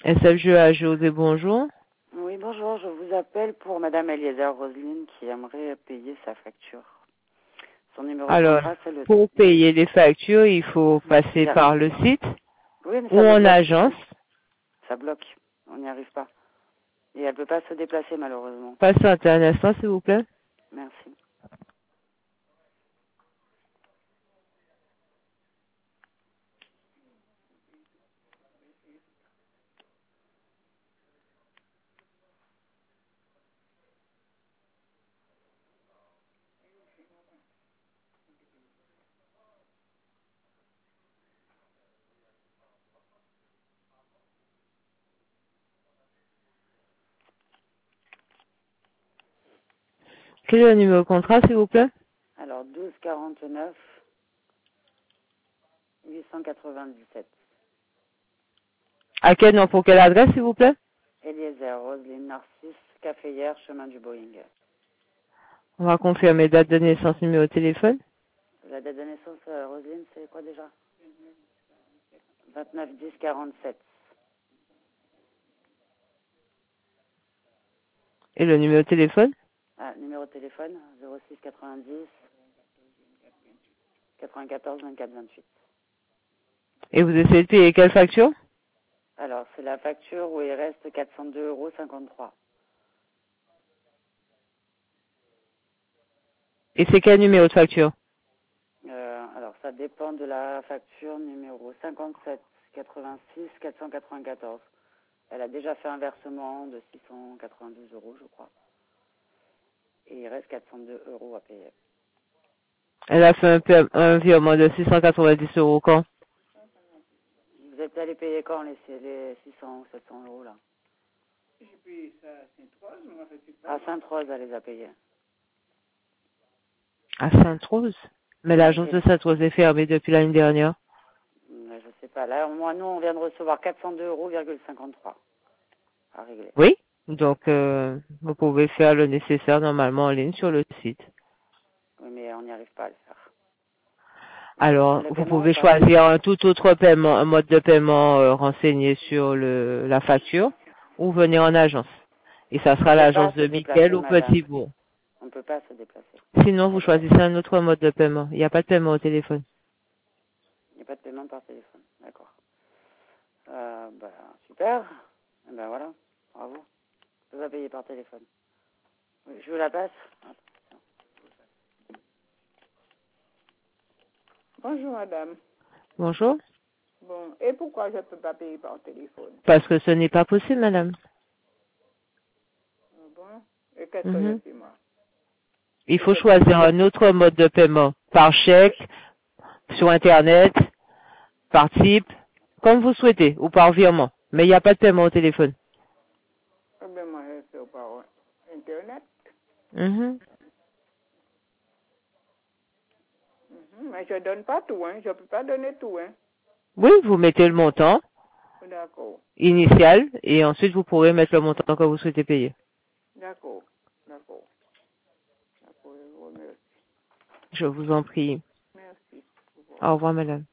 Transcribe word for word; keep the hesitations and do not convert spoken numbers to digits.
S F G A José, bonjour. Oui, bonjour, je vous appelle pour Madame Eliezer Roselyne qui aimerait payer sa facture. Son numéro de Alors, contrat, c'est le... pour payer les factures, il faut passer Bien. par le site Oui, mais ou ça me en bloque agence. ici. Ça bloque, on n'y arrive pas. Et elle ne peut pas se déplacer malheureusement. Patientez un instant, s'il vous plaît. Merci. Quel est le numéro de contrat, s'il vous plaît? Alors, douze quarante-neuf huit cent quatre-vingt-dix-sept. À quel nom, pour quelle adresse, s'il vous plaît? Eliezer Roselyne Narcisse, Caféière, chemin du Boeing. On va confirmer date de naissance, numéro de téléphone. La date de naissance, euh, Roselyne, c'est quoi déjà? vingt-neuf dix quarante-sept. Et le numéro de téléphone? Ah, numéro de téléphone, zéro six quatre-vingt-dix quatre-vingt-quatorze vingt-quatre vingt-huit. Et vous essayez de payer quelle facture? Alors, c'est la facture où il reste quatre cent deux euros cinquante-trois. Et c'est quel numéro de facture? Euh, alors, ça dépend de la facture numéro cinquante-sept quatre-vingt-six quatre cent quatre-vingt-quatorze. Elle a déjà fait un versement de six cent quatre-vingt-douze euros, je crois. Et il reste quatre cent deux euros à payer. Elle a fait un, pa- un virement de six cent quatre-vingt-dix euros quand? Vous êtes allé payer quand les, les six cents ou sept cents euros, là? À Sainte-Rose, elle les a payés. À Sainte-Rose? Mais Ouais, l'agence j'ai- de Sainte-Rose est fermée depuis l'année dernière. mais je sais pas. Là, moi, nous, on vient de recevoir quatre cent deux euros cinquante-trois à régler. Oui, donc euh, vous pouvez faire le nécessaire normalement en ligne sur le site. Oui, mais on n'y arrive pas à le faire. Vous pouvez prendre Alors, le vous paiement ou pouvez pas? choisir un tout autre paiement, un mode de paiement euh, renseigné sur le, la facture ou venir en agence. Et ça On sera peut pas l'agence se de Mickel déplacer, ou madame. Petit-Bourg. On ne peut pas se déplacer. Sinon, vous choisissez un autre mode de paiement. Il n'y a pas de paiement au téléphone. Il n'y a pas de paiement par téléphone. D'accord. Euh, bah, super. Eh ben voilà. Bravo. Je vais payer par téléphone. Oui, je vous la passe. Bonjour madame. Bonjour. Bon, et pourquoi je ne peux pas payer par téléphone? Parce que ce n'est pas possible, madame. Ah bon? Et qu'est-ce que je Mhm. fais moi? Il Et faut je- choisir un autre mode de paiement. Par chèque, sur Internet, par type, comme vous souhaitez, ou par virement. Mais il n'y a pas de paiement au téléphone. Eh bien, moi je fais par internet. Mhm. Mhm. Mais je donne pas tout, hein. Je ne peux pas donner tout, hein. Oui, vous mettez le montant D'accord. initial et ensuite vous pourrez mettre le montant que vous souhaitez payer. D'accord. D'accord. D'accord. Je vous remercie. Je vous en prie. Merci. Au revoir. Au revoir, madame.